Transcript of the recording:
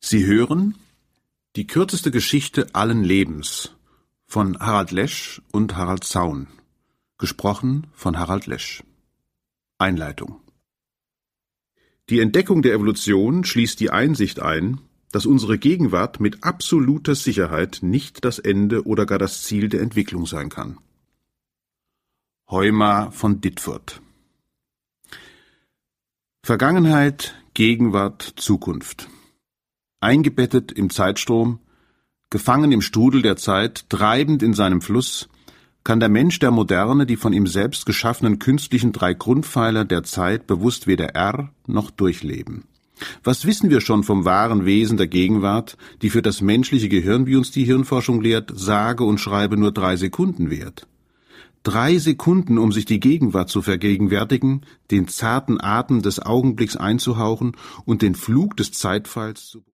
Sie hören die kürzeste Geschichte allen Lebens von Harald Lesch und Harald Zaun, gesprochen von Harald Lesch. Einleitung. Die Entdeckung der Evolution schließt die Einsicht ein, dass unsere Gegenwart mit absoluter Sicherheit nicht das Ende oder gar das Ziel der Entwicklung sein kann. Heuma von Ditfurth. Vergangenheit, Gegenwart, Zukunft. Eingebettet im Zeitstrom, gefangen im Strudel der Zeit, treibend in seinem Fluss, kann der Mensch der Moderne die von ihm selbst geschaffenen künstlichen 3 Grundpfeiler der Zeit bewusst weder noch durchleben. Was wissen wir schon vom wahren Wesen der Gegenwart, die für das menschliche Gehirn, wie uns die Hirnforschung lehrt, sage und schreibe nur 3 Sekunden währt? 3 Sekunden, um sich die Gegenwart zu vergegenwärtigen, den zarten Atem des Augenblicks einzuhauchen und den Flug des Zeitpfeils zu